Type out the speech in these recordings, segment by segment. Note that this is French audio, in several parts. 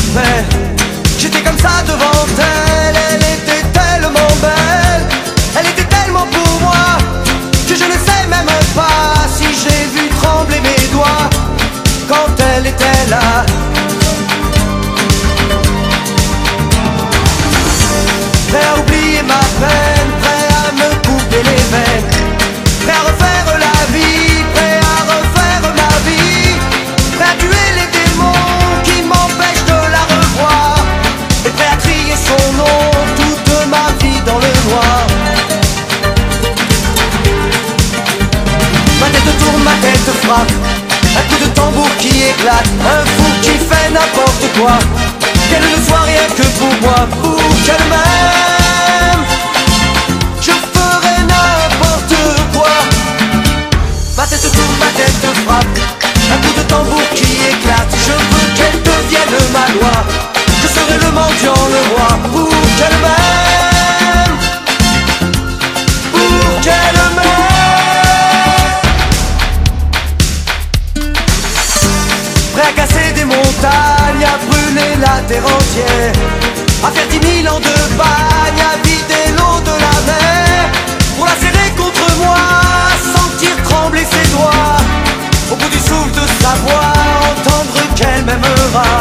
respect. J'étais comme ça devant elle, elle était tellement belle, elle était tellement pour moi, que je ne sais même pas si j'ai vu trembler mes doigts quand elle était là. Prêt à oublier ma peine, prêt à me couper les veines, prêt à refaire la vie, prêt à refaire ma vie, prêt à tuer les démons qui m'empêchent de la revoir, et prêt à crier son nom toute ma vie dans le noir. Ma tête tourne, ma tête frappe, un coup de tambour qui éclate, un fou qui fait n'importe quoi, qu'elle ne soit rien que pour moi, pour qu'elle m'aime, je ferai n'importe quoi. Ma tête tourne, ma tête frappe, un coup de tambour qui éclate, je veux qu'elle devienne ma loi, je serai le mendiant, le roi, pour qu'elle m'aime, pour qu'elle m'aime. Prêt à casser des montagnes, à brûler la terre entière, à faire 10 000 ans de bagne, à vider l'eau de la mer, pour la serrer contre moi, sentir trembler ses doigts, au bout du souffle de sa voix, entendre qu'elle m'aimera.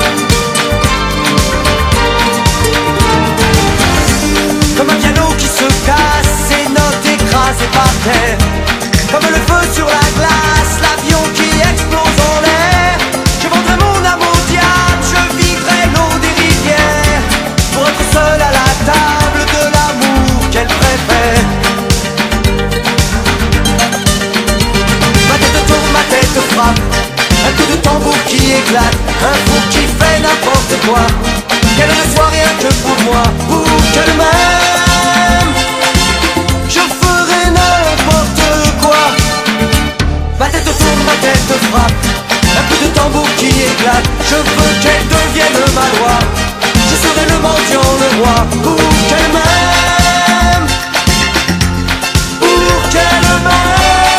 Comme un piano qui se casse, ses notes écrasées par terre, comme le feu sur la glace, l'avion qui explose en l'air. Je vendrai mon âme au diable, je vivrai l'eau des rivières, pour être seul à la table de l'amour qu'elle préfère. Ma tête tourne, ma tête frappe, un coup de tambour qui éclate, un fou qui fait n'importe quoi, qu'elle ne soit rien que pour moi, pour qu'elle m'aime, je ferai n'importe quoi. Ma tête tourne, ma tête frappe, un coup de tambour qui éclate, je veux qu'elle devienne ma loi, je serai le mendiant, le roi, pour qu'elle m'aime, pour qu'elle m'aime.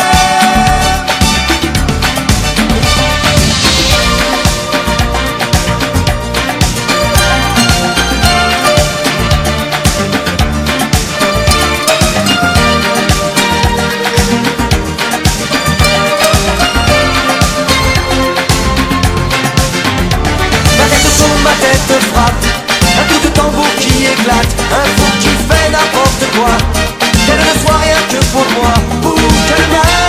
Ma tête frappe, un coup de tambour qui éclate, un fou qui fait n'importe quoi, qu'elle ne soit rien que pour moi, pour qu'elle m'aime.